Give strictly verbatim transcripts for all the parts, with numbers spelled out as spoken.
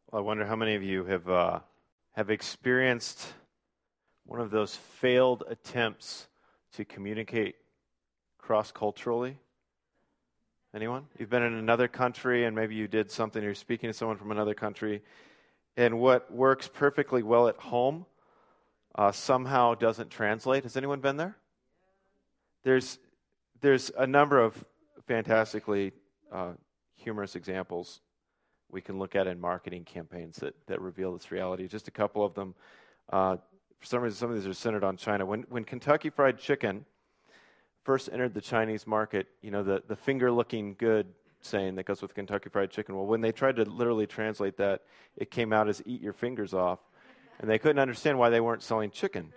Well, I wonder how many of you have uh, have experienced one of those failed attempts to communicate cross-culturally. Anyone? You've been in another country and maybe you did something, you're speaking to someone from another country, and what works perfectly well at home uh, somehow doesn't translate. Has anyone been there? There's there's a number of fantastically uh, humorous examples we can look at in marketing campaigns that, that reveal this reality. Just a couple of them. Uh, for some reason, some of these are centered on China. When when Kentucky Fried Chicken first entered the Chinese market, you know, the, the finger-looking good saying that goes with Kentucky Fried Chicken, well, when they tried to literally translate that, it came out as eat your fingers off, and they couldn't understand why they weren't selling chicken.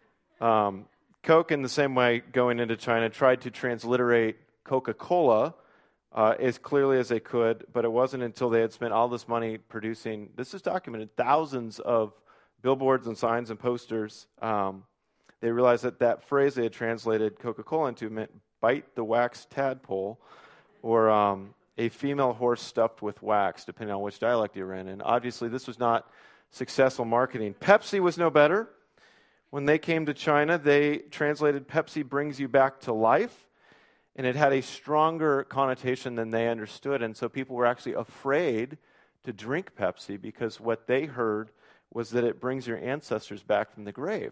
Um, Coke, in the same way, going into China, tried to transliterate Coca-Cola Uh, as clearly as they could, but it wasn't until they had spent all this money producing, this is documented, thousands of billboards and signs and posters, um, they realized that that phrase they had translated Coca-Cola into meant bite the wax tadpole, or um, a female horse stuffed with wax, depending on which dialect you were in. And obviously this was not successful marketing. Pepsi was no better. When they came to China, they translated Pepsi brings you back to life. And it had a stronger connotation than they understood. And so people were actually afraid to drink Pepsi because what they heard was that it brings your ancestors back from the grave.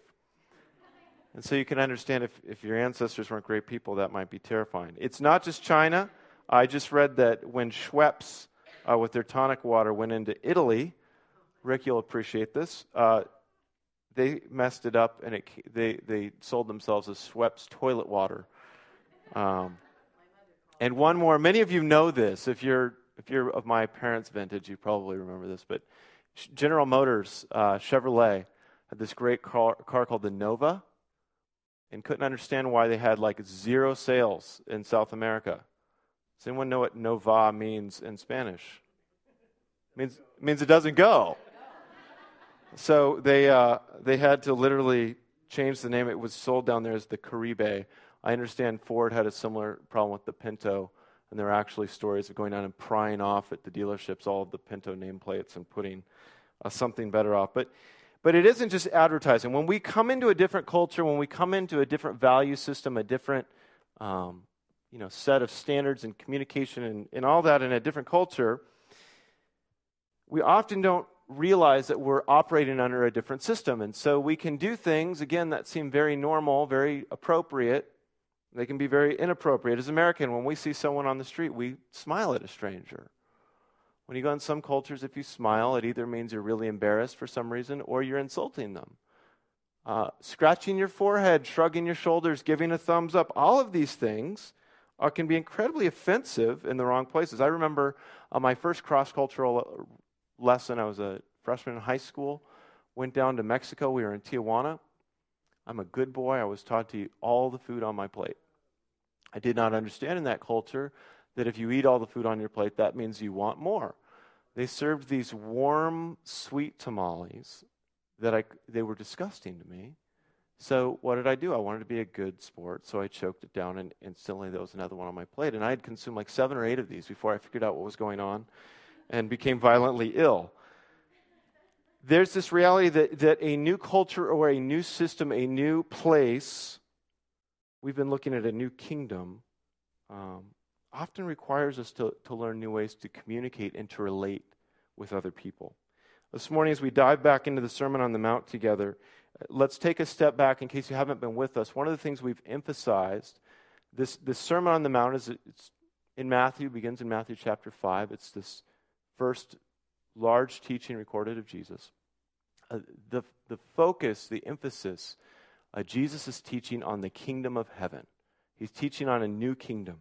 And so you can understand if, if your ancestors weren't great people, that might be terrifying. It's not just China. I just read that when Schweppes, uh, with their tonic water, went into Italy, Rick, you'll appreciate this, uh, they messed it up and it, they, they sold themselves as Schweppes toilet water. Um, and one more, many of you know this. If you're if you're of my parents' vintage, you probably remember this. But General Motors, uh, Chevrolet, had this great car, car called the Nova, and couldn't understand why they had like zero sales in South America. Does anyone know what Nova means in Spanish? It means it means it doesn't go. So they uh, they had to literally change the name. It was sold down there as the Caribe. I understand Ford had a similar problem with the Pinto, and there are actually stories of going down and prying off at the dealerships all of the Pinto nameplates and putting uh, something better off. But but it isn't just advertising. When we come into a different culture, when we come into a different value system, a different um, you know set of standards and communication and, and all that in a different culture, we often don't realize that we're operating under a different system. And so we can do things, again, that seem very normal, very appropriate. They can be very inappropriate. As American, when we see someone on the street, we smile at a stranger. When you go in some cultures, if you smile, it either means you're really embarrassed for some reason or you're insulting them. Uh, scratching your forehead, shrugging your shoulders, giving a thumbs up, all of these things uh, can be incredibly offensive in the wrong places. I remember uh, my first cross-cultural lesson, I was a freshman in high school, went down to Mexico. We were in Tijuana. I'm a good boy. I was taught to eat all the food on my plate. I did not understand in that culture that if you eat all the food on your plate, that means you want more. They served these warm, sweet tamales that I, they were disgusting to me. So what did I do? I wanted to be a good sport, so I choked it down, and instantly there was another one on my plate. And I had consumed like seven or eight of these before I figured out what was going on and became violently ill. There's this reality that, that a new culture or a new system, a new place, we've been looking at a new kingdom, um, often requires us to, to learn new ways to communicate and to relate with other people. This morning, as we dive back into the Sermon on the Mount together, let's take a step back in case you haven't been with us. One of the things we've emphasized, this, this Sermon on the Mount is it's in Matthew, begins in Matthew chapter five. It's this first large teaching recorded of Jesus. Uh, the, the focus, the emphasis, uh, Jesus is teaching on the kingdom of heaven. He's teaching on a new kingdom.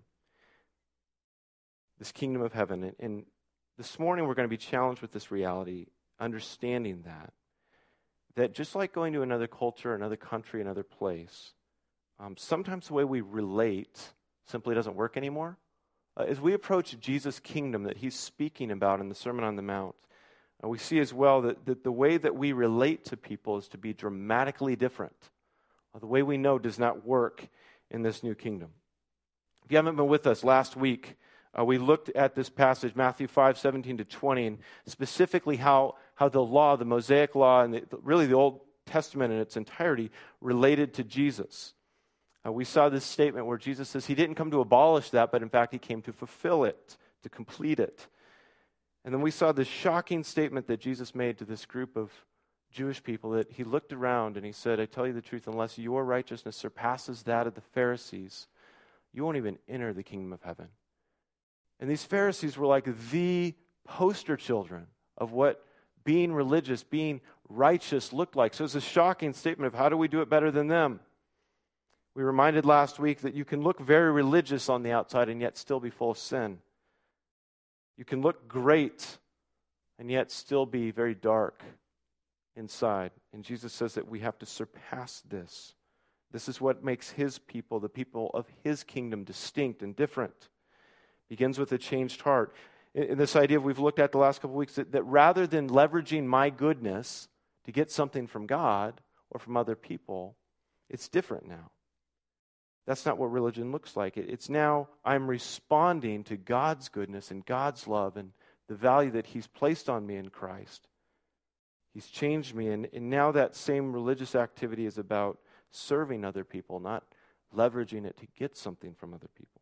This kingdom of heaven. And, and this morning we're going to be challenged with this reality, understanding that. That just like going to another culture, another country, another place, um, sometimes the way we relate simply doesn't work anymore. Uh, as we approach Jesus' kingdom that he's speaking about in the Sermon on the Mount, uh, we see as well that, that the way that we relate to people is to be dramatically different. Uh, the way we know does not work in this new kingdom. If you haven't been with us, last week Uh, we looked at this passage, Matthew five, seventeen to twenty, and specifically how, how the law, the Mosaic law, and the, really the Old Testament in its entirety related to Jesus. Uh, we saw this statement where Jesus says he didn't come to abolish that, but in fact he came to fulfill it, to complete it. And then we saw this shocking statement that Jesus made to this group of Jewish people, that he looked around and he said, I tell you the truth, unless your righteousness surpasses that of the Pharisees, you won't even enter the kingdom of heaven. And these Pharisees were like the poster children of what being religious, being righteous looked like. So it's a shocking statement of how do we do it better than them? We reminded last week that you can look very religious on the outside and yet still be full of sin. You can look great and yet still be very dark inside. And Jesus says that we have to surpass this. This is what makes his people, the people of his kingdom, distinct and different. Begins with a changed heart. In this idea we've looked at the last couple of weeks, that, that rather than leveraging my goodness to get something from God or from other people, it's different now. That's not what religion looks like. It, it's now I'm responding to God's goodness and God's love and the value that he's placed on me in Christ. He's changed me, and, and now that same religious activity is about serving other people, not leveraging it to get something from other people.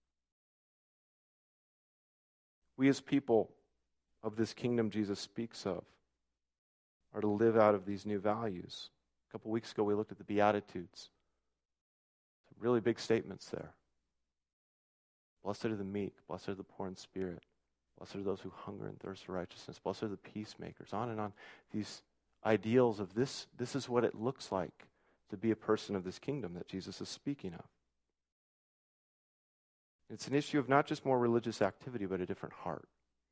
We as people of this kingdom Jesus speaks of are to live out of these new values. A couple weeks ago we looked at the Beatitudes. Some really big statements there. Blessed are the meek, blessed are the poor in spirit, blessed are those who hunger and thirst for righteousness, blessed are the peacemakers, on and on. These ideals of this, this is what it looks like to be a person of this kingdom that Jesus is speaking of. It's an issue of not just more religious activity, but a different heart.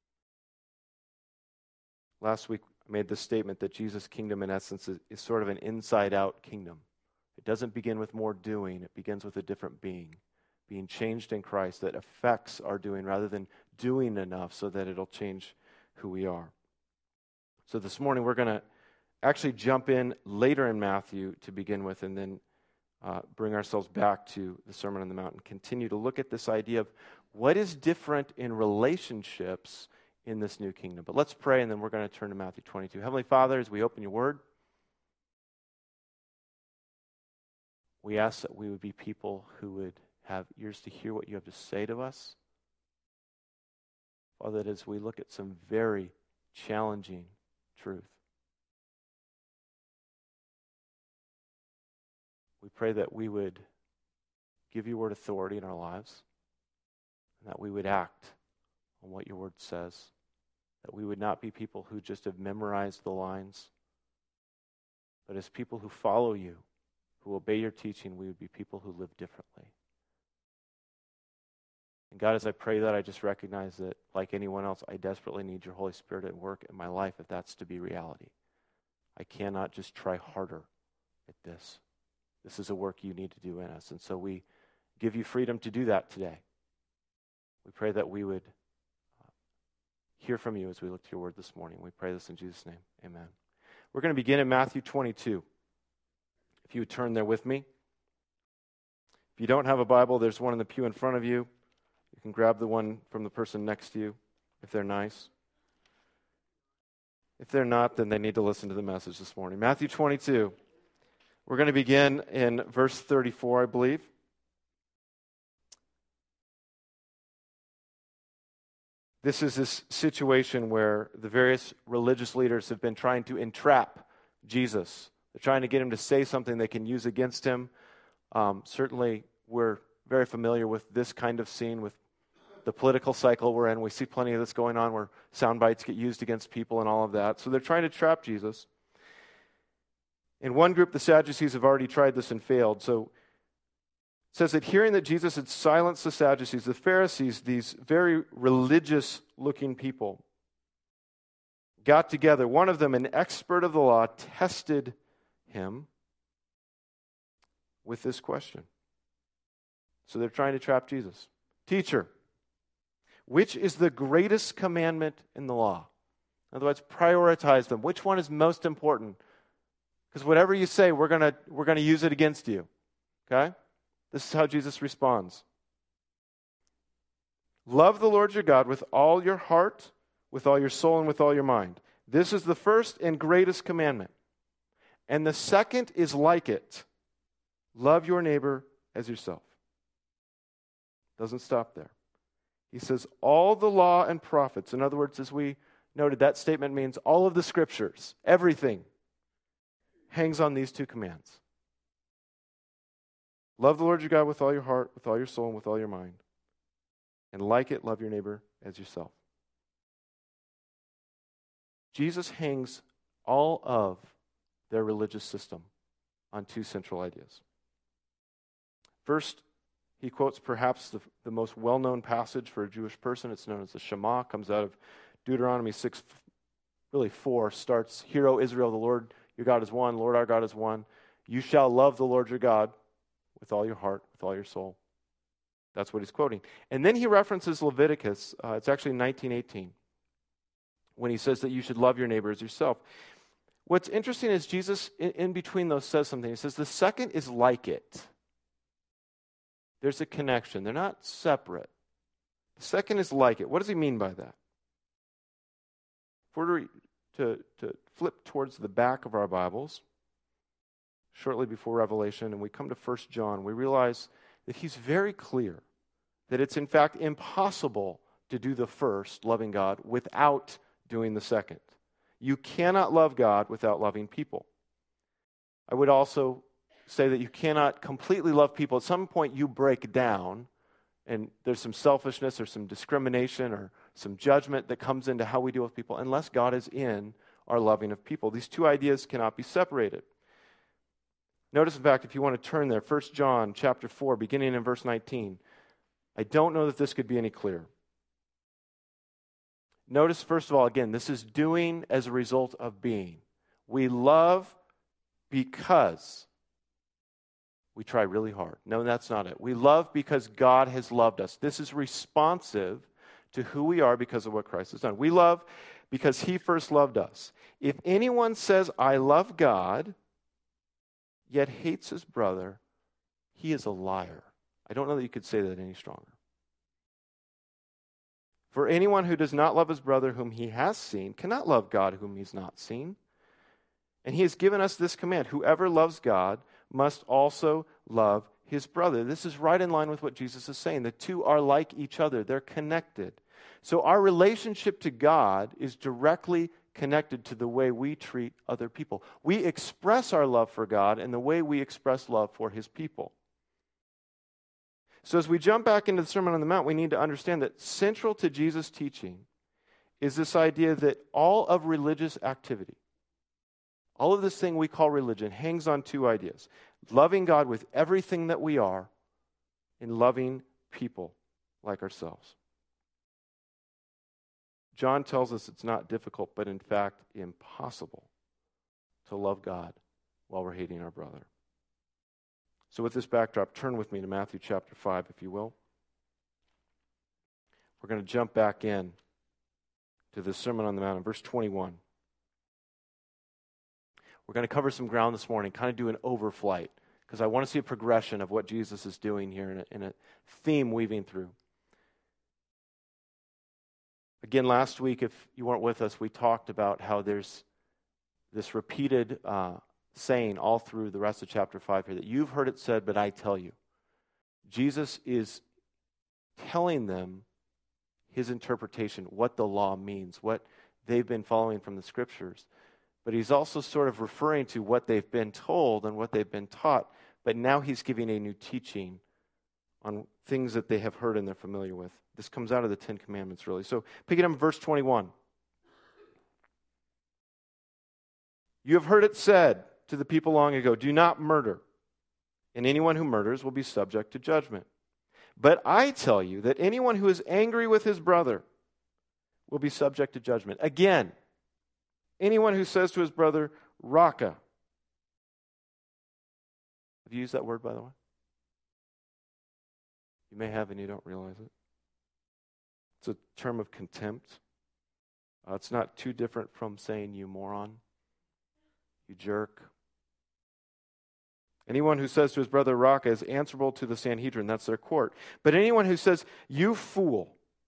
Last week, I made this statement that Jesus' kingdom, in essence, is, is sort of an inside-out kingdom. It doesn't begin with more doing. It begins with a different being, being changed in Christ that affects our doing rather than doing enough so that it'll change who we are. So this morning, we're going to actually jump in later in Matthew to begin with, and then Uh, bring ourselves back to the Sermon on the Mount and continue to look at this idea of what is different in relationships in this new kingdom. But let's pray, and then we're going to turn to Matthew twenty-two. Heavenly Father, as we open your word, we ask that we would be people who would have ears to hear what you have to say to us. Father, that as we look at some very challenging truth, we pray that we would give your word authority in our lives, and that we would act on what your word says, that we would not be people who just have memorized the lines, but as people who follow you, who obey your teaching, we would be people who live differently. And God, as I pray that, I just recognize that, like anyone else, I desperately need your Holy Spirit at work in my life if that's to be reality. I cannot just try harder at this. This is a work you need to do in us. And so we give you freedom to do that today. We pray that we would uh, hear from you as we look to your word this morning. We pray this in Jesus' name. Amen. We're going to begin in Matthew twenty-two. If you would turn there with me. If you don't have a Bible, there's one in the pew in front of you. You can grab the one from the person next to you if they're nice. If they're not, then they need to listen to the message this morning. Matthew twenty-two. We're going to begin in verse thirty-four, I believe. This is this situation where the various religious leaders have been trying to entrap Jesus. They're trying to get him to say something they can use against him. Um, certainly, we're very familiar with this kind of scene with the political cycle we're in. We see plenty of this going on where sound bites get used against people and all of that. So they're trying to trap Jesus. In one group, the Sadducees have already tried this and failed. So it says that hearing that Jesus had silenced the Sadducees, the Pharisees, these very religious-looking people, got together. One of them, an expert of the law, tested him with this question. So they're trying to trap Jesus. Teacher, which is the greatest commandment in the law? In other words, prioritize them. Which one is most important? Because whatever you say, we're gonna we're gonna use it against you. Okay? This is how Jesus responds. Love the Lord your God with all your heart, with all your soul, and with all your mind. This is the first and greatest commandment. And the second is like it. Love your neighbor as yourself. Doesn't stop there. He says, all the law and prophets, in other words, as we noted, that statement means all of the scriptures, everything, hangs on these two commands. Love the Lord your God with all your heart, with all your soul, and with all your mind. And like it, love your neighbor as yourself. Jesus hangs all of their religious system on two central ideas. First, he quotes perhaps the, the most well-known passage for a Jewish person. It's known as the Shema. It comes out of Deuteronomy six, really four, starts, Hear, O Israel, the Lord your God is one, Lord our God is one. You shall love the Lord your God with all your heart, with all your soul. That's what he's quoting. And then he references Leviticus. Uh, it's actually nineteen eighteen, when he says that you should love your neighbor as yourself. What's interesting is Jesus, in, in between those, says something. He says, the second is like it. There's a connection. They're not separate. The second is like it. What does he mean by that? If we're to, to flip towards the back of our Bibles, shortly before Revelation, and we come to First John, we realize that he's very clear that it's in fact impossible to do the first, loving God, without doing the second. You cannot love God without loving people. I would also say that you cannot completely love people. At some point you break down, and there's some selfishness or some discrimination or some judgment that comes into how we deal with people, unless God is in our loving of people. These two ideas cannot be separated. Notice, in fact, if you want to turn there, First John chapter four, beginning in verse nineteen. I don't know that this could be any clearer. Notice, first of all, again, this is doing as a result of being. We love because we try really hard. No, that's not it. We love because God has loved us. This is responsive to who we are because of what Christ has done. We love because he first loved us. If anyone says, I love God, yet hates his brother, he is a liar. I don't know that you could say that any stronger. For anyone who does not love his brother whom he has seen cannot love God whom he has not seen. And he has given us this command: whoever loves God must also love his brother. This is right in line with what Jesus is saying. The two are like each other. They're connected. So our relationship to God is directly connected to the way we treat other people. We express our love for God in the way we express love for his people. So as we jump back into the Sermon on the Mount, we need to understand that central to Jesus' teaching is this idea that all of religious activity, all of this thing we call religion, hangs on two ideas: loving God with everything that we are and loving people like ourselves. John tells us it's not difficult, but in fact impossible to love God while we're hating our brother. So with this backdrop, turn with me to Matthew chapter five, if you will. We're going to jump back in to the Sermon on the Mount in verse twenty-one. We're going to cover some ground this morning, kind of do an overflight, because I want to see a progression of what Jesus is doing here in a, in a theme weaving through. Again, last week, if you weren't with us, we talked about how there's this repeated uh, saying all through the rest of chapter five here, that you've heard it said, but I tell you. Jesus is telling them his interpretation, what the law means, what they've been following from the scriptures. But he's also sort of referring to what they've been told and what they've been taught, but now he's giving a new teaching on things that they have heard and they're familiar with. This comes out of the Ten Commandments, really. So pick it up in verse twenty-one. You have heard it said to the people long ago, do not murder, and anyone who murders will be subject to judgment. But I tell you that anyone who is angry with his brother will be subject to judgment. Again, anyone who says to his brother, Raka. Have you used that word, by the way? You may have and you don't realize it. It's a term of contempt. Uh, it's not too different from saying you moron, you jerk. Anyone who says to his brother Raka is answerable to the Sanhedrin. That's their court. But anyone who says, you fool,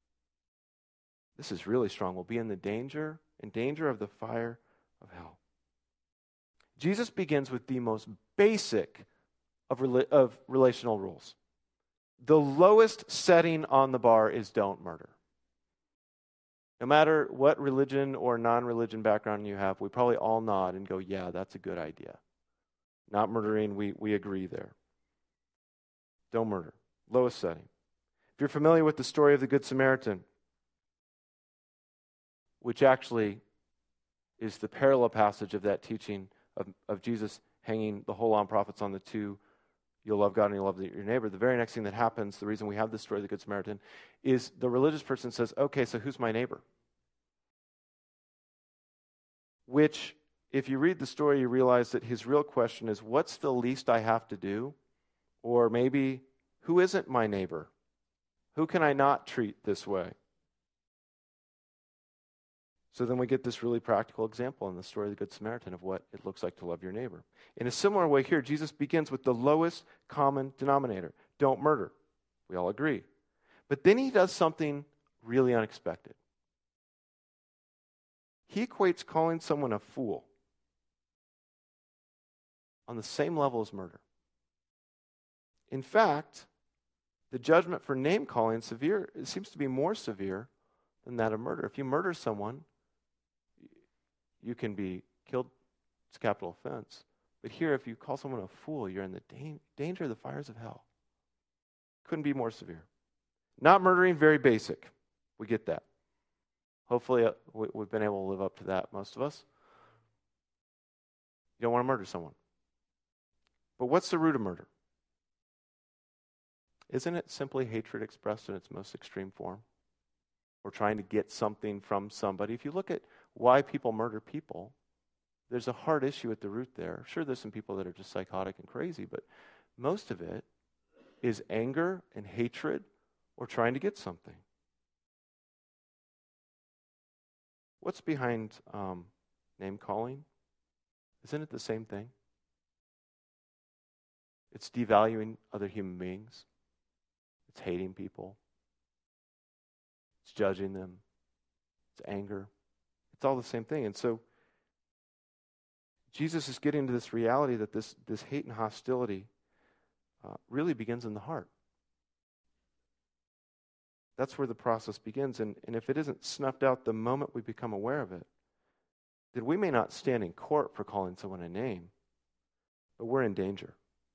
this is really strong, will be in the danger, in danger of the fire of hell. Jesus begins with the most basic of, rela- of relational rules. The lowest setting on the bar is don't murder. No matter what religion or non-religion background you have, we probably all nod and go, yeah, that's a good idea. Not murdering, we, we agree there. Don't murder. Lowest setting. If you're familiar with the story of the Good Samaritan, which actually is the parallel passage of that teaching of, of Jesus hanging the whole law and prophets on the two, you'll love God and you'll love your neighbor. The very next thing that happens, the reason we have this story of the Good Samaritan, is the religious person says, okay, so who's my neighbor? Which, if you read the story, you realize that his real question is, what's the least I have to do? Or maybe, who isn't my neighbor? Who can I not treat this way? So then we get this really practical example in the story of the Good Samaritan of what it looks like to love your neighbor. In a similar way here, Jesus begins with the lowest common denominator. Don't murder. We all agree. But then he does something really unexpected. He equates calling someone a fool on the same level as murder. In fact, the judgment for name-calling severe, it seems to be more severe than that of murder. If you murder someone, you can be killed. It's a capital offense. But here, if you call someone a fool, you're in the da- danger of the fires of hell. Couldn't be more severe. Not murdering, very basic. We get that. Hopefully, uh, we, we've been able to live up to that, most of us. You don't want to murder someone. But what's the root of murder? Isn't it simply hatred expressed in its most extreme form? Or trying to get something from somebody? If you look at why people murder people, there's a hard issue at the root there. Sure, there's some people that are just psychotic and crazy, but most of it is anger and hatred or trying to get something. What's behind um, name-calling? Isn't it the same thing? It's devaluing other human beings. It's hating people. It's judging them. It's anger. It's all the same thing. And so Jesus is getting to this reality that this, this hate and hostility uh, really begins in the heart. That's where the process begins. And, and if it isn't snuffed out the moment we become aware of it, then we may not stand in court for calling someone a name, but we're in danger.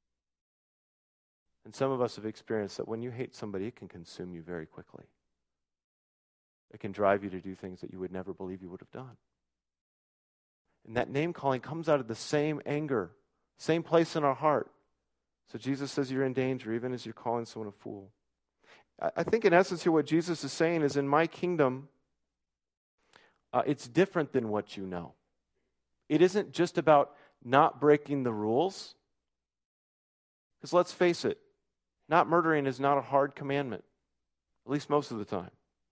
And some of us have experienced that when you hate somebody, it can consume you very quickly. It can drive you to do things that you would never believe you would have done. And that name calling comes out of the same anger, same place in our heart. So Jesus says you're in danger even as you're calling someone a fool. I think in essence here what Jesus is saying is, in my kingdom, uh, it's different than what you know. It isn't just about not breaking the rules. Because let's face it, not murdering is not a hard commandment, at least most of the time.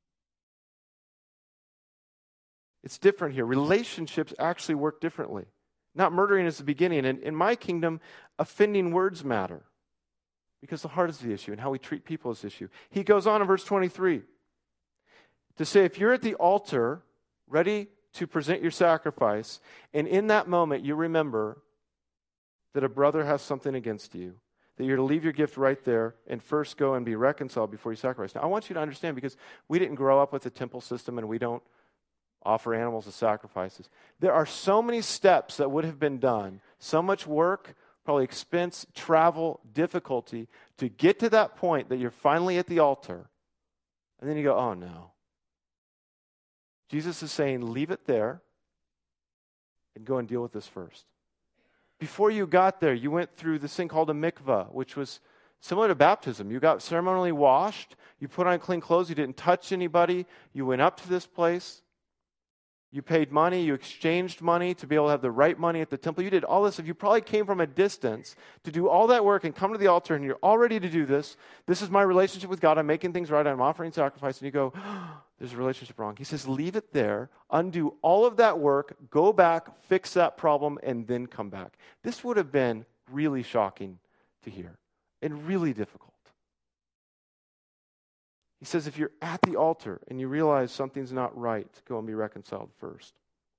It's different here. Relationships actually work differently. Not murdering is the beginning. And in my kingdom, offending words matter. Because the heart is the issue and how we treat people is the issue. He goes on in verse twenty-three to say, if you're at the altar ready to present your sacrifice, and in that moment you remember that a brother has something against you, that you're to leave your gift right there and first go and be reconciled before you sacrifice. Now, I want you to understand, because we didn't grow up with a temple system and we don't offer animals as sacrifices. There are so many steps that would have been done, so much work, probably expense, travel, difficulty, to get to that point that you're finally at the altar. And then you go, oh no. Jesus is saying, leave it there and go and deal with this first. Before you got there, you went through this thing called a mikvah, which was similar to baptism. You got ceremonially washed, you put on clean clothes, you didn't touch anybody, you went up to this place. You paid money, you exchanged money to be able to have the right money at the temple. You did all this. If you probably came from a distance to do all that work and come to the altar and you're all ready to do this, this is my relationship with God. I'm making things right. I'm offering sacrifice. And you go, oh, there's a relationship wrong. He says, leave it there, undo all of that work, go back, fix that problem, and then come back. This would have been really shocking to hear and really difficult. He says if you're at the altar and you realize something's not right, go and be reconciled first.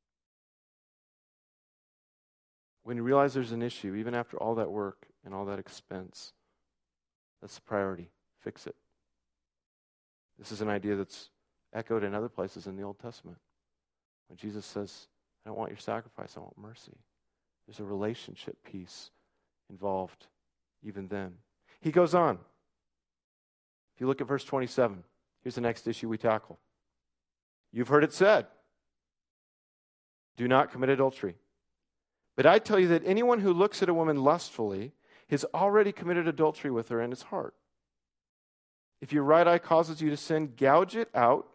When you realize there's an issue, even after all that work and all that expense, that's the priority. Fix it. This is an idea that's echoed in other places in the Old Testament. When Jesus says, I don't want your sacrifice, I want mercy. There's a relationship piece involved even then. He goes on. If you look at verse twenty-seven, here's the next issue we tackle. You've heard it said, do not commit adultery. But I tell you that anyone who looks at a woman lustfully has already committed adultery with her in his heart. If your right eye causes you to sin, gouge it out.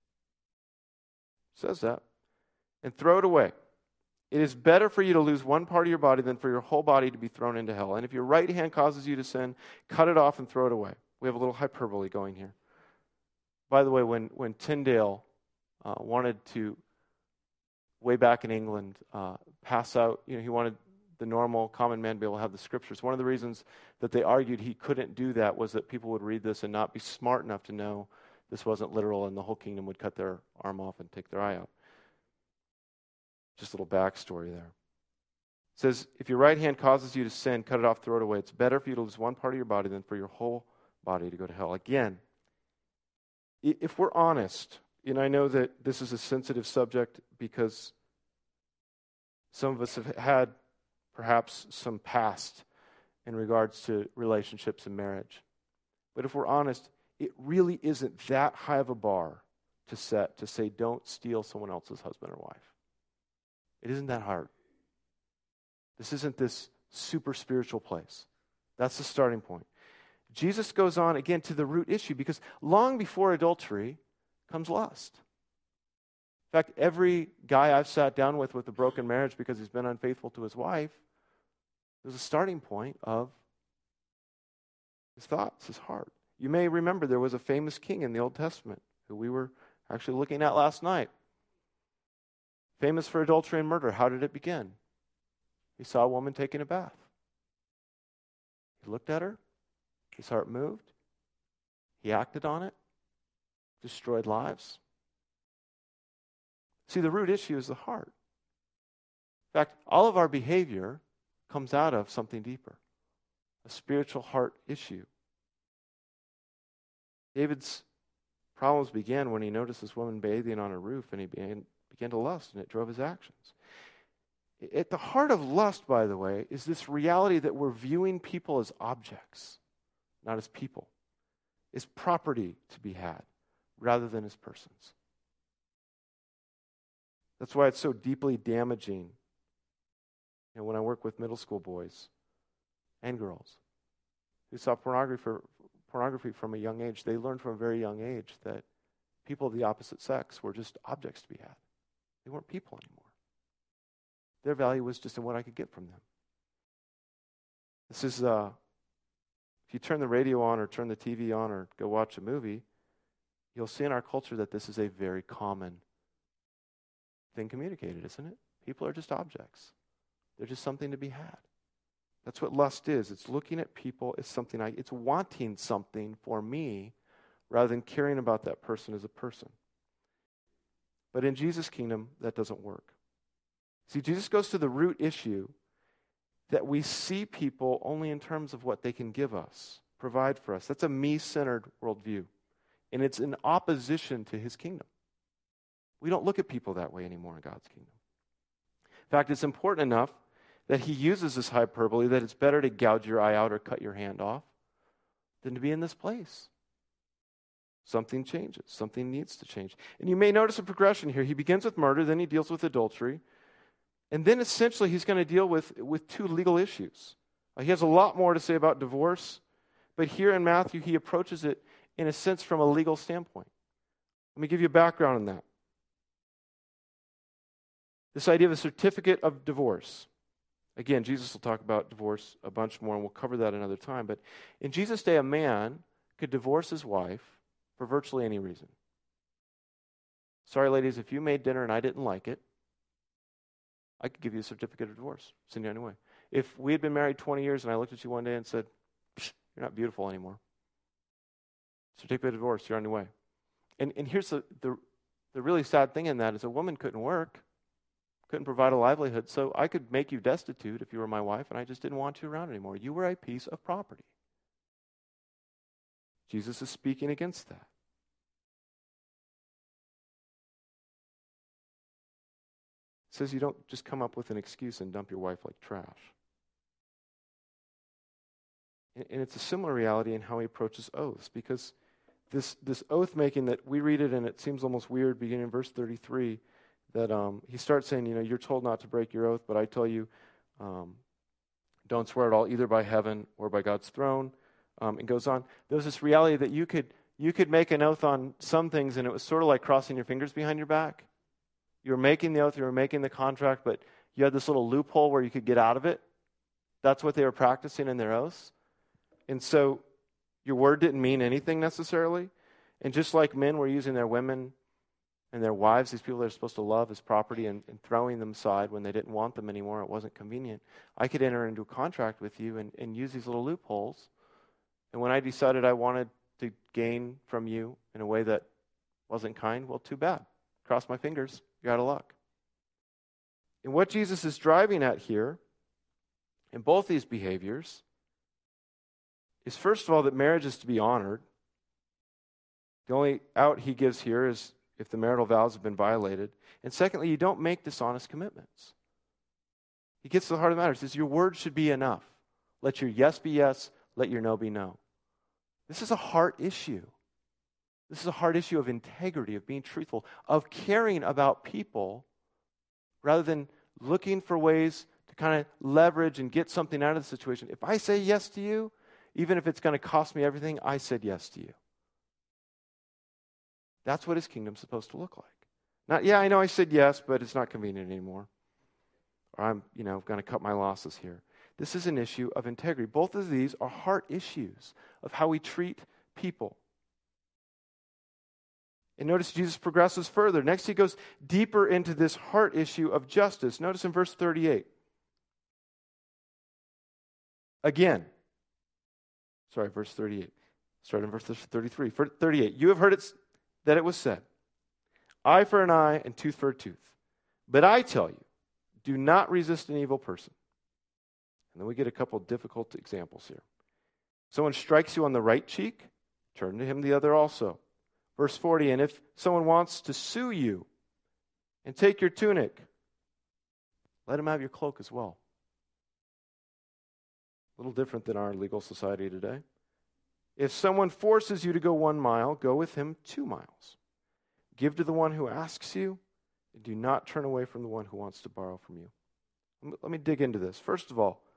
It says that. And throw it away. It is better for you to lose one part of your body than for your whole body to be thrown into hell. And if your right hand causes you to sin, cut it off and throw it away. We have a little hyperbole going here. By the way, when, when Tyndale uh, wanted to, way back in England, uh, pass out, you know, he wanted the normal common man to be able to have the scriptures. One of the reasons that they argued he couldn't do that was that people would read this and not be smart enough to know this wasn't literal and the whole kingdom would cut their arm off and take their eye out. Just a little backstory there. It says, if your right hand causes you to sin, cut it off, throw it away. It's better for you to lose one part of your body than for your whole body to go to hell. Again, if we're honest, and I know that this is a sensitive subject because some of us have had perhaps some past in regards to relationships and marriage. But if we're honest, it really isn't that high of a bar to set to say don't steal someone else's husband or wife. It isn't that hard. This isn't this super spiritual place. That's the starting point. Jesus goes on again to the root issue because long before adultery comes lust. In fact, every guy I've sat down with with a broken marriage because he's been unfaithful to his wife, there's a starting point of his thoughts, his heart. You may remember there was a famous king in the Old Testament who we were actually looking at last night. Famous for adultery and murder. How did it begin? He saw a woman taking a bath. He looked at her. His heart moved. He acted on it. Destroyed lives. See, the root issue is the heart. In fact, all of our behavior comes out of something deeper. A spiritual heart issue. David's problems began when he noticed this woman bathing on a roof and he began, began to lust, and it drove his actions. At the heart of lust, by the way, is this reality that we're viewing people as objects, not as people, as property to be had, rather than as persons. That's why it's so deeply damaging. You know, when I work with middle school boys and girls who saw pornography, for, pornography from a young age, they learned from a very young age that people of the opposite sex were just objects to be had. They weren't people anymore. Their value was just in what I could get from them. This is, uh, if you turn the radio on or turn the T V on or go watch a movie, you'll see in our culture that this is a very common thing communicated, isn't it? People are just objects. They're just something to be had. That's what lust is. It's looking at people as something, I, it's wanting something for me rather than caring about that person as a person. But in Jesus' kingdom, that doesn't work. See, Jesus goes to the root issue that we see people only in terms of what they can give us, provide for us. That's a me-centered worldview. And it's in opposition to his kingdom. We don't look at people that way anymore in God's kingdom. In fact, it's important enough that he uses this hyperbole that it's better to gouge your eye out or cut your hand off than to be in this place. Something changes. Something needs to change. And you may notice a progression here. He begins with murder, then he deals with adultery. And then essentially he's going to deal with, with two legal issues. Uh, he has a lot more to say about divorce, but here in Matthew he approaches it in a sense from a legal standpoint. Let me give you a background on that. This idea of a certificate of divorce. Again, Jesus will talk about divorce a bunch more, and we'll cover that another time. But in Jesus' day, a man could divorce his wife for virtually any reason. Sorry, ladies, if you made dinner and I didn't like it, I could give you a certificate of divorce. Send you anyway. If we had been married twenty years and I looked at you one day and said, you're not beautiful anymore. Certificate of divorce, you're on your way. And and here's the, the the really sad thing in that is a woman couldn't work, couldn't provide a livelihood, so I could make you destitute if you were my wife, and I just didn't want you around anymore. You were a piece of property. Jesus is speaking against that. He says you don't just come up with an excuse and dump your wife like trash. And, and it's a similar reality in how he approaches oaths, because this this oath making that we read it and it seems almost weird, beginning in verse thirty-three, that um, he starts saying, you know, you're told not to break your oath, but I tell you, um, don't swear at all, either by heaven or by God's throne. Um, and goes on. There's this reality that you could you could make an oath on some things, and it was sort of like crossing your fingers behind your back. You were making the oath, you were making the contract, but you had this little loophole where you could get out of it. That's what they were practicing in their oaths. And so your word didn't mean anything necessarily. And just like men were using their women and their wives, these people they're supposed to love as property, and, and throwing them aside when they didn't want them anymore, it wasn't convenient. I could enter into a contract with you and, and use these little loopholes. And when I decided I wanted to gain from you in a way that wasn't kind, well, too bad. Cross my fingers. You're out of luck. And what Jesus is driving at here in both these behaviors is, first of all, that marriage is to be honored. The only out he gives here is if the marital vows have been violated. And secondly, you don't make dishonest commitments. He gets to the heart of the matter. He says your word should be enough. Let your yes be yes. Let your no be no. This is a heart issue. This is a heart issue of integrity, of being truthful, of caring about people rather than looking for ways to kind of leverage and get something out of the situation. If I say yes to you, even if it's going to cost me everything, I said yes to you. That's what his kingdom's supposed to look like. Not, yeah, I know I said yes, but it's not convenient anymore. Or I'm, you know, going to cut my losses here. This is an issue of integrity. Both of these are heart issues of how we treat people. And notice Jesus progresses further. Next, he goes deeper into this heart issue of justice. Notice in verse thirty-eight. Again. Sorry, verse thirty-eight. Start in verse thirty-three. thirty-eight. You have heard it that it was said, eye for an eye and tooth for a tooth. But I tell you, do not resist an evil person. And then we get a couple difficult examples here. Someone strikes you on the right cheek, turn to him the other also. Verse forty, and if someone wants to sue you and take your tunic, let him have your cloak as well. A little different than our legal society today. If someone forces you to go one mile, go with him two miles. Give to the one who asks you, and do not turn away from the one who wants to borrow from you. Let me dig into this. First of all,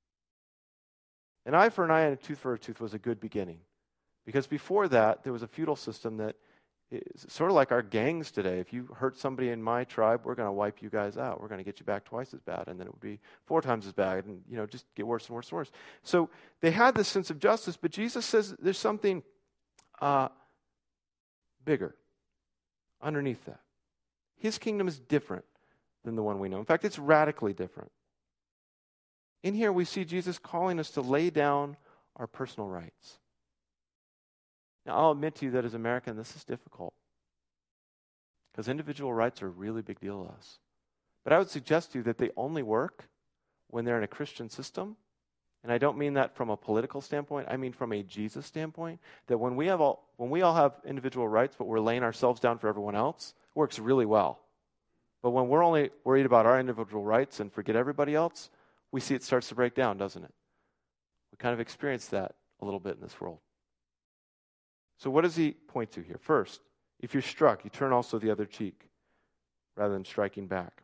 an eye for an eye and a tooth for a tooth was a good beginning. Because before that, there was a feudal system that is sort of like our gangs today. If you hurt somebody in my tribe, we're going to wipe you guys out. We're going to get you back twice as bad, and then it would be four times as bad, and you know, just get worse and worse and worse. So they had this sense of justice, but Jesus says there's something uh, bigger underneath that. His kingdom is different than the one we know. In fact, it's radically different. In here, we see Jesus calling us to lay down our personal rights. Now, I'll admit to you that as an American, this is difficult. Because individual rights are a really big deal to us. But I would suggest to you that they only work when they're in a Christian system. And I don't mean that from a political standpoint. I mean from a Jesus standpoint. That when we have all, when we all have individual rights, but we're laying ourselves down for everyone else, it works really well. But when we're only worried about our individual rights and forget everybody else, we see it starts to break down, doesn't it? We kind of experience that a little bit in this world. So what does he point to here? First, if you're struck, you turn also the other cheek rather than striking back.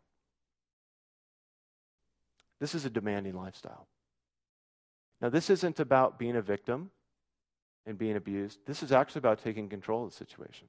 This is a demanding lifestyle. Now, this isn't about being a victim and being abused. This is actually about taking control of the situation.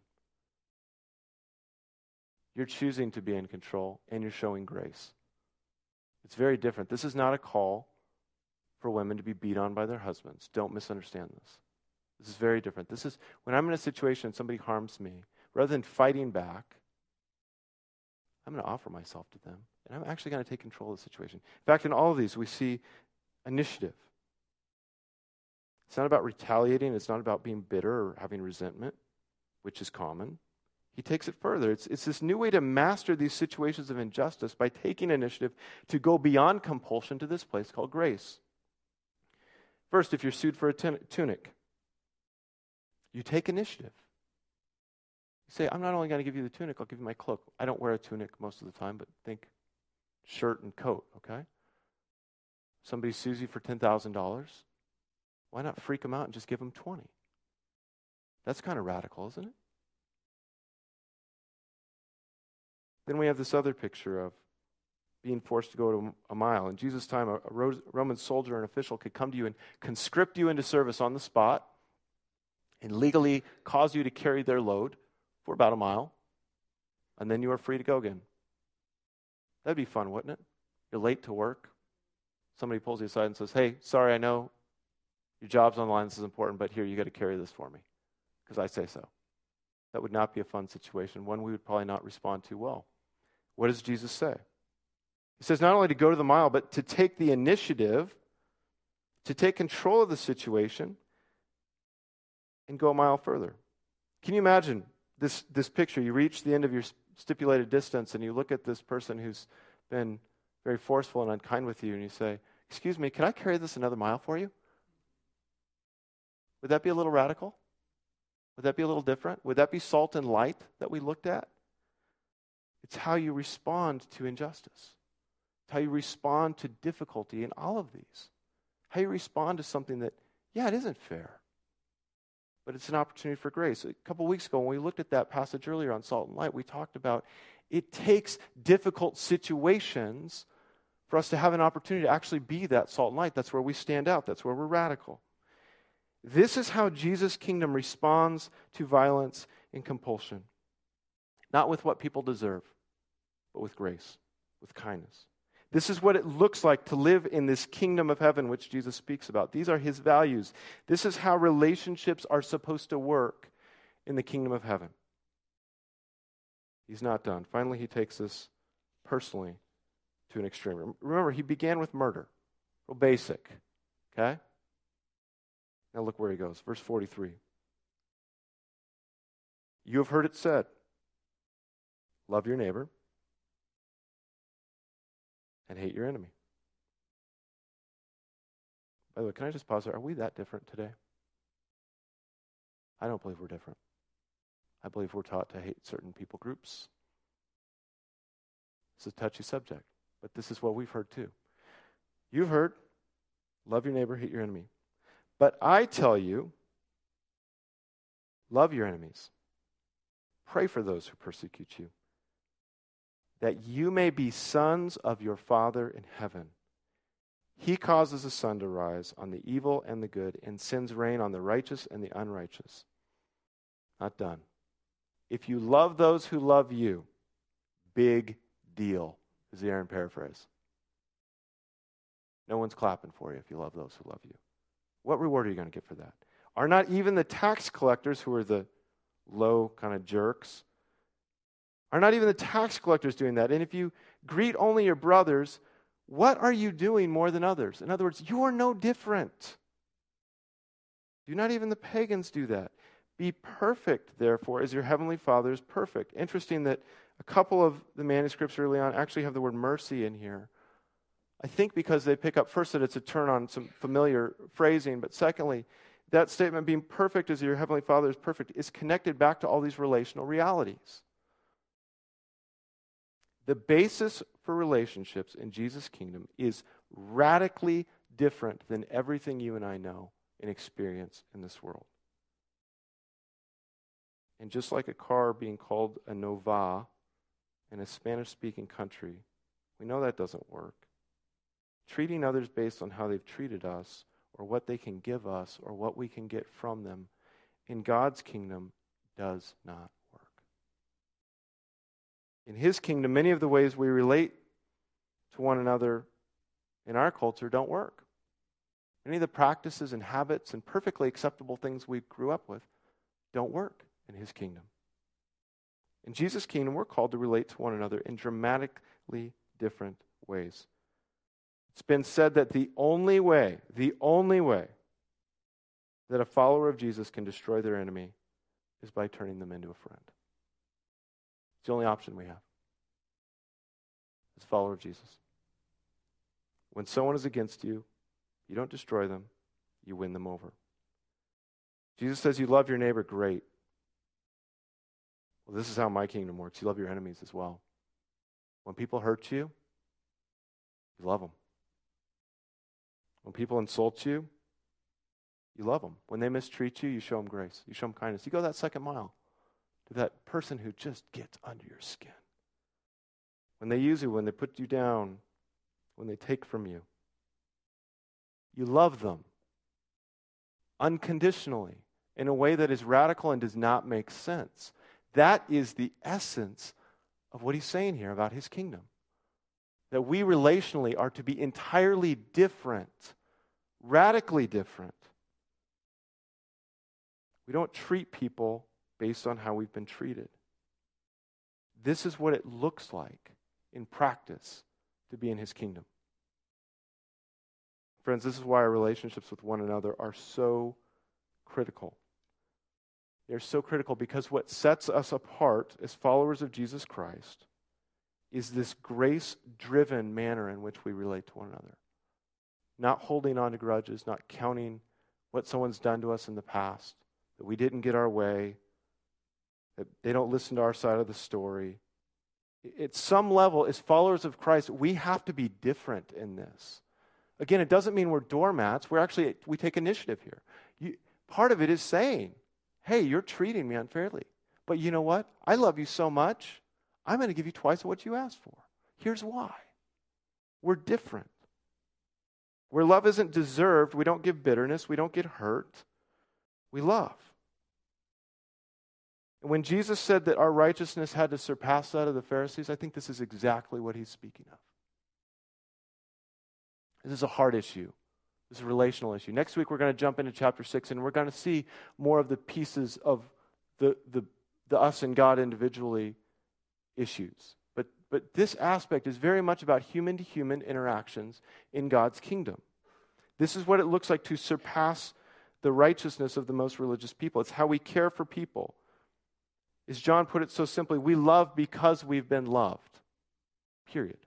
You're choosing to be in control, and you're showing grace. It's very different. This is not a call for women to be beat on by their husbands. Don't misunderstand this. This is very different. This is when I'm in a situation and somebody harms me, rather than fighting back, I'm going to offer myself to them. And I'm actually going to take control of the situation. In fact, in all of these, we see initiative. It's not about retaliating. It's not about being bitter or having resentment, which is common. He takes it further. It's, it's this new way to master these situations of injustice by taking initiative to go beyond compulsion to this place called grace. First, if you're sued for a tun- tunic, you take initiative. You say, I'm not only going to give you the tunic, I'll give you my cloak. I don't wear a tunic most of the time, but think shirt and coat, okay? Somebody sues you for ten thousand dollars. Why not freak them out and just give them twenty? That's kind of radical, isn't it? Then we have this other picture of being forced to go to a mile. In Jesus' time, a Roman soldier and official could come to you and conscript you into service on the spot and legally cause you to carry their load for about a mile, and then you are free to go again. That'd be fun, wouldn't it? You're late to work. Somebody pulls you aside and says, hey, sorry, I know your job's on the line, this is important, but here, you got to carry this for me because I say so. That would not be a fun situation, one we would probably not respond to well. What does Jesus say? He says not only to go to the mile, but to take the initiative, to take control of the situation, and go a mile further. Can you imagine this, this picture? You reach the end of your stipulated distance, and you look at this person who's been very forceful and unkind with you, and you say, excuse me, can I carry this another mile for you? Would that be a little radical? Would that be a little different? Would that be salt and light that we looked at? It's how you respond to injustice. It's how you respond to difficulty in all of these. How you respond to something that, yeah, it isn't fair, but it's an opportunity for grace. A couple weeks ago, when we looked at that passage earlier on salt and light, we talked about it takes difficult situations for us to have an opportunity to actually be that salt and light. That's where we stand out. That's where we're radical. This is how Jesus' kingdom responds to violence and compulsion. Not with what people deserve, but with grace, with kindness. This is what it looks like to live in this kingdom of heaven which Jesus speaks about. These are his values. This is how relationships are supposed to work in the kingdom of heaven. He's not done. Finally, he takes this personally to an extreme. Remember, he began with murder. Real basic. Okay? Now look where he goes. Verse forty-three. You have heard it said, love your neighbor and hate your enemy. By the way, can I just pause there? Are we that different today? I don't believe we're different. I believe we're taught to hate certain people groups. It's a touchy subject, but this is what we've heard too. You've heard, love your neighbor, hate your enemy. But I tell you, love your enemies. Pray for those who persecute you, that you may be sons of your Father in heaven. He causes the sun to rise on the evil and the good, and sends rain on the righteous and the unrighteous. Not done. If you love those who love you, big deal, is the Aaron paraphrase. No one's clapping for you if you love those who love you. What reward are you going to get for that? Are not even the tax collectors, who are the low kind of jerks, are not even the tax collectors doing that? And if you greet only your brothers, what are you doing more than others? In other words, you are no different. Do not even the pagans do that. Be perfect, therefore, as your heavenly Father is perfect. Interesting that a couple of the manuscripts early on actually have the word mercy in here. I think because they pick up, first, that it's a turn on some familiar phrasing, but secondly, that statement, being perfect as your heavenly Father is perfect, is connected back to all these relational realities. The basis for relationships in Jesus' kingdom is radically different than everything you and I know and experience in this world. And just like a car being called a Nova in a Spanish-speaking country, we know that doesn't work. Treating others based on how they've treated us, or what they can give us, or what we can get from them, in God's kingdom does not work. In his kingdom, many of the ways we relate to one another in our culture don't work. Many of the practices and habits and perfectly acceptable things we grew up with don't work in his kingdom. In Jesus' kingdom, we're called to relate to one another in dramatically different ways. It's been said that the only way, the only way that a follower of Jesus can destroy their enemy is by turning them into a friend. It's the only option we have as a follower of Jesus. When someone is against you, you don't destroy them, you win them over. Jesus says you love your neighbor, great. Well, this is how my kingdom works. You love your enemies as well. When people hurt you, you love them. When people insult you, you love them. When they mistreat you, you show them grace. You show them kindness. You go that second mile to that person who just gets under your skin. When they use you, when they put you down, when they take from you, you love them unconditionally in a way that is radical and does not make sense. That is the essence of what he's saying here about his kingdom. That we relationally are to be entirely different, radically different. We don't treat people based on how we've been treated. This is what it looks like in practice to be in his kingdom. Friends, this is why our relationships with one another are so critical. They're so critical because what sets us apart as followers of Jesus Christ is this grace-driven manner in which we relate to one another. Not holding on to grudges, not counting what someone's done to us in the past, that we didn't get our way, that they don't listen to our side of the story. At some level, as followers of Christ, we have to be different in this. Again, it doesn't mean we're doormats. We're actually, we take initiative here. You, part of it is saying, hey, you're treating me unfairly. But you know what? I love you so much, I'm going to give you twice what you asked for. Here's why. We're different. Where love isn't deserved, we don't give bitterness, we don't get hurt. We love. And when Jesus said that our righteousness had to surpass that of the Pharisees, I think this is exactly what he's speaking of. This is a hard issue. This is a relational issue. Next week we're going to jump into chapter six and we're going to see more of the pieces of the, the, the us and God individually issues. But, but this aspect is very much about human-to-human interactions in God's kingdom. This is what it looks like to surpass the righteousness of the most religious people. It's how we care for people. As John put it so simply, we love because we've been loved. Period.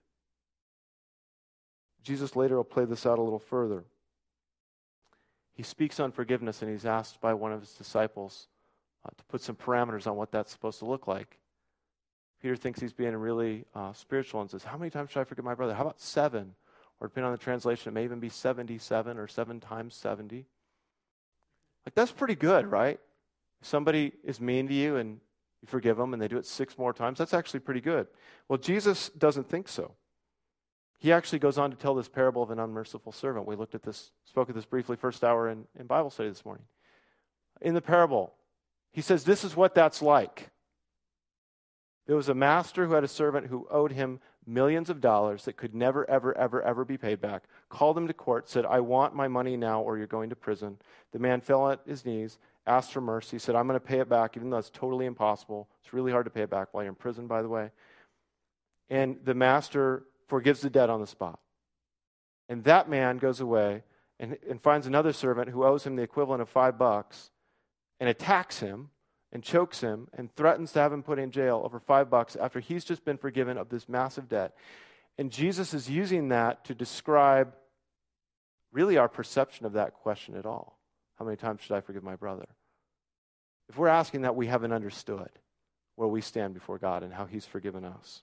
Jesus later will play this out a little further. He speaks on forgiveness and he's asked by one of his disciples uh, to put some parameters on what that's supposed to look like. Peter thinks he's being really uh, spiritual and says, how many times should I forgive my brother? How about seven? Or depending on the translation, it may even be seventy-seven or seven times seventy. Like, that's pretty good, right? If somebody is mean to you and you forgive them and they do it six more times, that's actually pretty good. Well, Jesus doesn't think so. He actually goes on to tell this parable of an unmerciful servant. We looked at this, spoke of this briefly first hour in, in Bible study this morning. In the parable, he says, this is what that's like. There was a master who had a servant who owed him millions of dollars that could never, ever, ever, ever be paid back. Called him to court, said, I want my money now or you're going to prison. The man fell at his knees, asked for mercy, said, I'm going to pay it back, even though it's totally impossible. It's really hard to pay it back while you're in prison, by the way. And the master forgives the debt on the spot. And that man goes away and, and finds another servant who owes him the equivalent of five bucks and attacks him and chokes him and threatens to have him put in jail over five bucks after he's just been forgiven of this massive debt. And Jesus is using that to describe really our perception of that question at all. How many times should I forgive my brother? If we're asking that, we haven't understood where we stand before God and how he's forgiven us.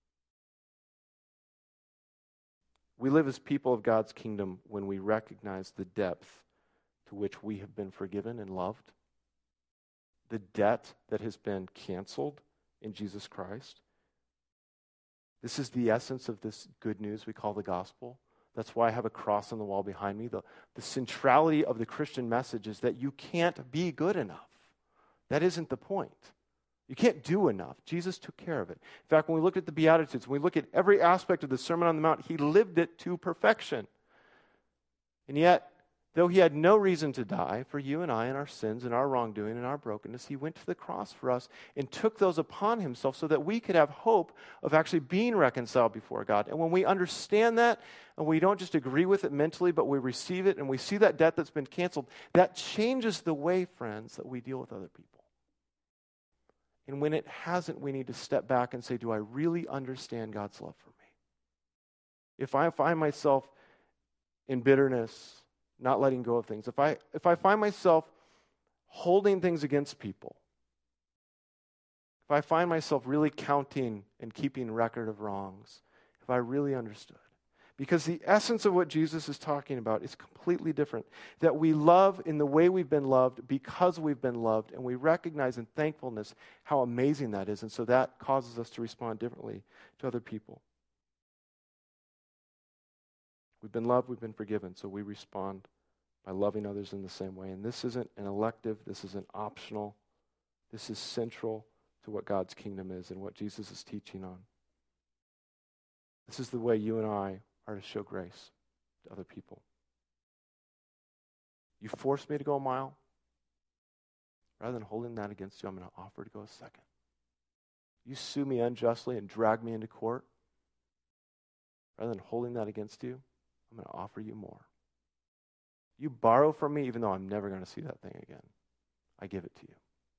We live as people of God's kingdom when we recognize the depth to which we have been forgiven and loved, the debt that has been canceled in Jesus Christ. This is the essence of this good news we call the gospel. That's why I have a cross on the wall behind me. The, the centrality of the Christian message is that you can't be good enough. That isn't the point. You can't do enough. Jesus took care of it. In fact, when we look at the Beatitudes, when we look at every aspect of the Sermon on the Mount, he lived it to perfection. And yet, Though he had no reason to die for you and I and our sins and our wrongdoing and our brokenness, he went to the cross for us and took those upon himself so that we could have hope of actually being reconciled before God. And when we understand that, and we don't just agree with it mentally, but we receive it and we see that debt that's been canceled, that changes the way, friends, that we deal with other people. And when it hasn't, we need to step back and say, do I really understand God's love for me? If I find myself in bitterness, not letting go of things, if I if I find myself holding things against people, if I find myself really counting and keeping record of wrongs, if I really understood. Because the essence of what Jesus is talking about is completely different. That we love in the way we've been loved because we've been loved, and we recognize in thankfulness how amazing that is. And so that causes us to respond differently to other people. We've been loved, we've been forgiven, so we respond by loving others in the same way. And this isn't an elective, this isn't optional. This is central to what God's kingdom is and what Jesus is teaching on. This is the way you and I are to show grace to other people. You forced me to go a mile. Rather than holding that against you, I'm going to offer to go a second. You sue me unjustly and drag me into court. Rather than holding that against you, I'm going to offer you more. You borrow from me even though I'm never going to see that thing again. I give it to you.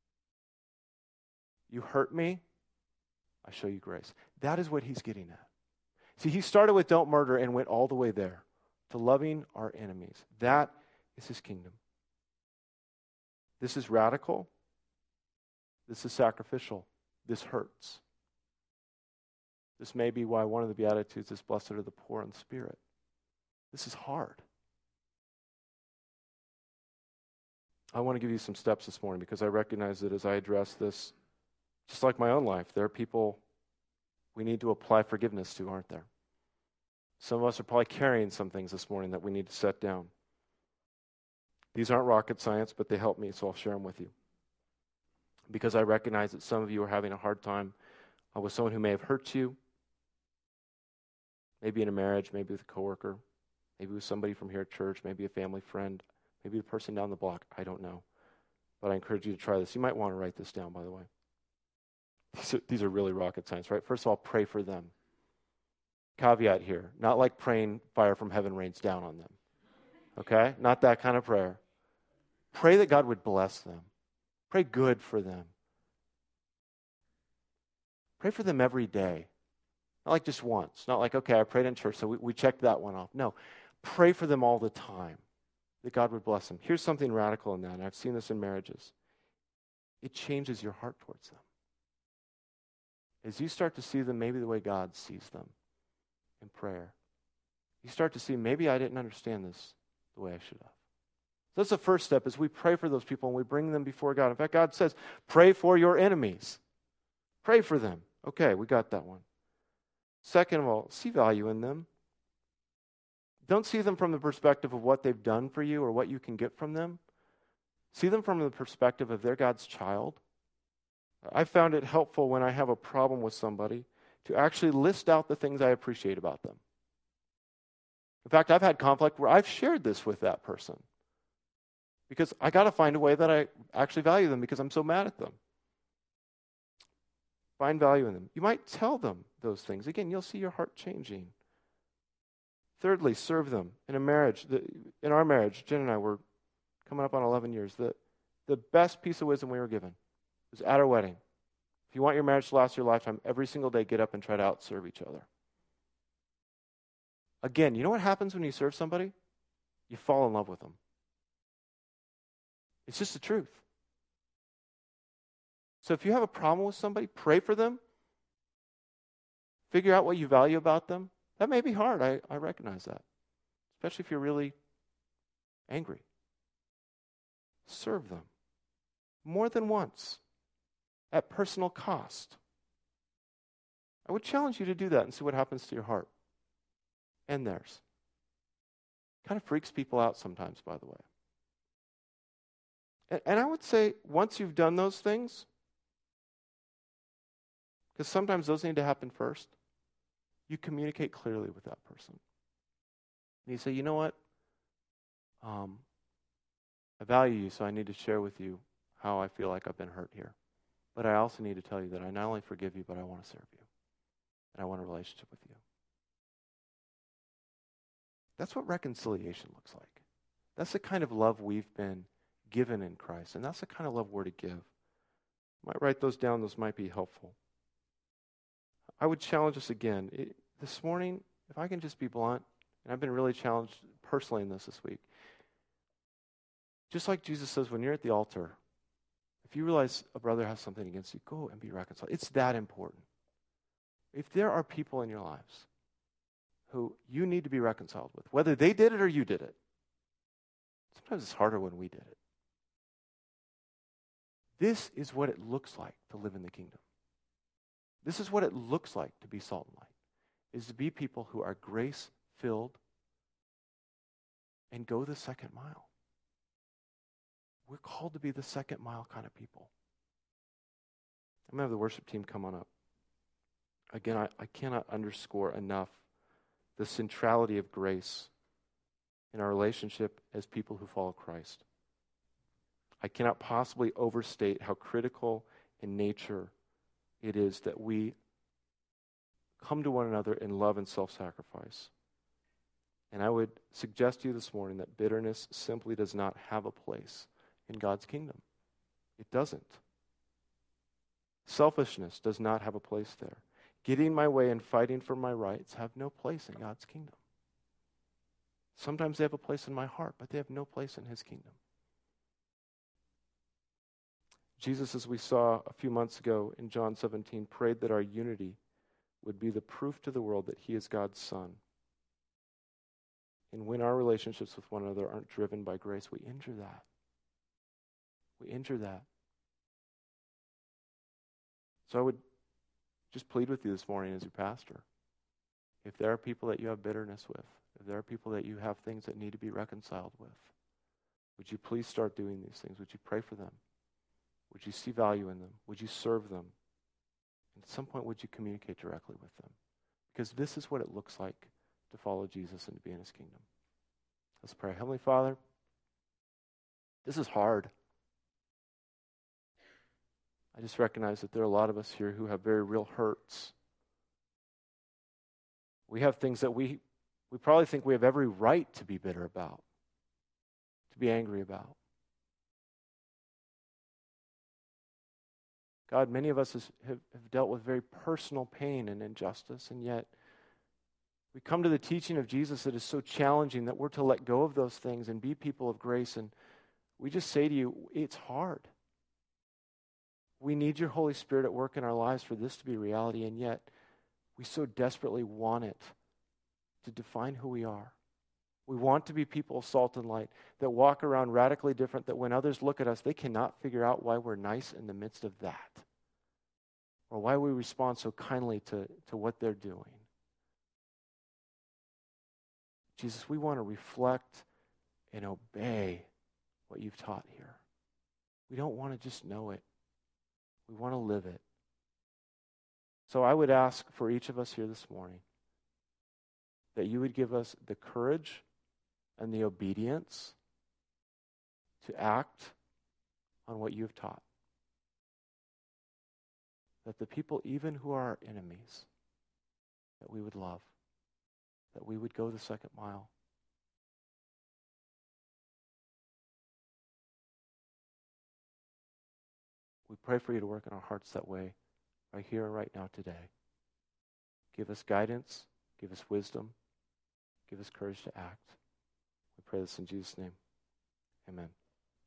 You hurt me, I show you grace. That is what he's getting at. See, he started with don't murder and went all the way there to loving our enemies. That is his kingdom. This is radical. This is sacrificial. This hurts. This may be why one of the Beatitudes is blessed are the poor in spirit. This is hard. I want to give you some steps this morning because I recognize that as I address this, just like my own life, there are people we need to apply forgiveness to, aren't there? Some of us are probably carrying some things this morning that we need to set down. These aren't rocket science, but they help me, so I'll share them with you. Because I recognize that some of you are having a hard time uh, with someone who may have hurt you, maybe in a marriage, maybe with a coworker, maybe with somebody from here at church, maybe a family friend, maybe the person down the block. I don't know. But I encourage you to try this. You might want to write this down, by the way. These are, these are really rocket science, right? First of all, pray for them. Caveat here, not like praying fire from heaven rains down on them. Okay? Not that kind of prayer. Pray that God would bless them. Pray good for them. Pray for them every day. Not like just once. Not like, okay, I prayed in church, so we, we checked that one off. No. Pray for them all the time, that God would bless them. Here's something radical in that, and I've seen this in marriages. It changes your heart towards them. As you start to see them maybe the way God sees them in prayer, you start to see, maybe I didn't understand this the way I should have. So that's the first step, is we pray for those people and we bring them before God. In fact, God says, pray for your enemies. Pray for them. Okay, we got that one. Second of all, see value in them. Don't see them from the perspective of what they've done for you or what you can get from them. See them from the perspective of they're God's child. I found it helpful when I have a problem with somebody to actually list out the things I appreciate about them. In fact, I've had conflict where I've shared this with that person because I got to find a way that I actually value them because I'm so mad at them. Find value in them. You might tell them those things. Again, you'll see your heart changing. Thirdly, serve them in a marriage. The, in our marriage, Jen and I were coming up on eleven years. The, the best piece of wisdom we were given was at our wedding. If you want your marriage to last your lifetime, every single day get up and try to outserve each other. Again, you know what happens when you serve somebody? You fall in love with them. It's just the truth. So if you have a problem with somebody, pray for them. Figure out what you value about them. That may be hard. I, I recognize that. Especially if you're really angry. Serve them. More than once. At personal cost. I would challenge you to do that and see what happens to your heart. And theirs. Kind of freaks people out sometimes, by the way. And, and I would say, once you've done those things, because sometimes those need to happen first, you communicate clearly with that person. And you say, you know what? Um, I value you, so I need to share with you how I feel like I've been hurt here. But I also need to tell you that I not only forgive you, but I want to serve you. And I want a relationship with you. That's what reconciliation looks like. That's the kind of love we've been given in Christ. And that's the kind of love we're to give. You might write those down. Those might be helpful. I would challenge us again. It, this morning, if I can just be blunt, and I've been really challenged personally in this this week. Just like Jesus says, when you're at the altar, if you realize a brother has something against you, go and be reconciled. It's that important. If there are people in your lives who you need to be reconciled with, whether they did it or you did it, sometimes it's harder when we did it. This is what it looks like to live in the kingdom. This is what it looks like to be salt and light, is to be people who are grace-filled and go the second mile. We're called to be the second mile kind of people. I'm going to have the worship team come on up. Again, I, I cannot underscore enough the centrality of grace in our relationship as people who follow Christ. I cannot possibly overstate how critical in nature it is that we come to one another in love and self-sacrifice. And I would suggest to you this morning that bitterness simply does not have a place in God's kingdom. It doesn't. Selfishness does not have a place there. Getting my way and fighting for my rights have no place in God's kingdom. Sometimes they have a place in my heart, but they have no place in his kingdom. Jesus, as we saw a few months ago in John seventeen, prayed that our unity would be the proof to the world that he is God's Son. And when our relationships with one another aren't driven by grace, we injure that. We injure that. So I would just plead with you this morning as your pastor. If there are people that you have bitterness with, if there are people that you have things that need to be reconciled with, would you please start doing these things? Would you pray for them? Would you see value in them? Would you serve them? And at some point, would you communicate directly with them? Because this is what it looks like to follow Jesus and to be in his kingdom. Let's pray. Heavenly Father, this is hard. I just recognize that there are a lot of us here who have very real hurts. We have things that we, we probably think we have every right to be bitter about, to be angry about. God, many of us has, have, have dealt with very personal pain and injustice, and yet we come to the teaching of Jesus that is so challenging that we're to let go of those things and be people of grace, and we just say to you, it's hard. We need your Holy Spirit at work in our lives for this to be reality, and yet we so desperately want it to define who we are. We want to be people of salt and light that walk around radically different, that when others look at us, they cannot figure out why we're nice in the midst of that, or why we respond so kindly to, to what they're doing. Jesus, we want to reflect and obey what you've taught here. We don't want to just know it. We want to live it. So I would ask for each of us here this morning that you would give us the courage and the obedience to act on what you've taught. That the people, even who are our enemies, that we would love, that we would go the second mile. We pray for you to work in our hearts that way, right here and right now today. Give us guidance, give us wisdom, give us courage to act. We pray this in Jesus' name. Amen.